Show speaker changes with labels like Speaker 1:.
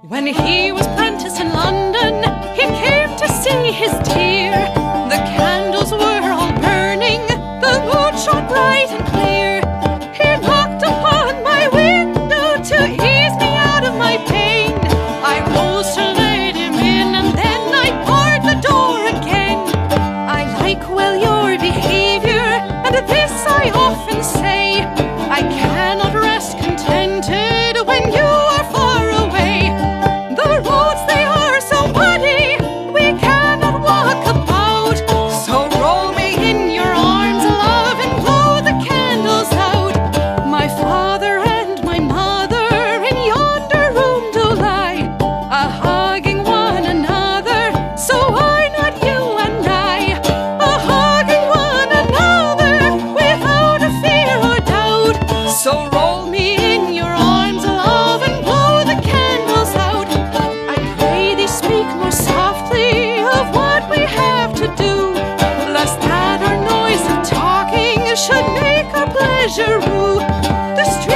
Speaker 1: When he was prentice in London, he came to see his dear. The candles were all burning, the moon shone bright and clear. He knocked upon my window to ease me out of my pain. I rose to let him in, and then I barred the door again. I like well your behavior, and this I often say. I cannot rest contented when you are far away. The roads, they are so muddy, we cannot walk about. So roll me in your arms, love, and blow the candles out. My father and my mother in yonder room do lie, a-hugging one another, so why not you and I? A-hugging one another without a fear or doubt. So roll me in your arms, love, and blow the candles out. I pray thee speak more softly of what we have to do, lest that our noise of talking should make our pleasure rue. The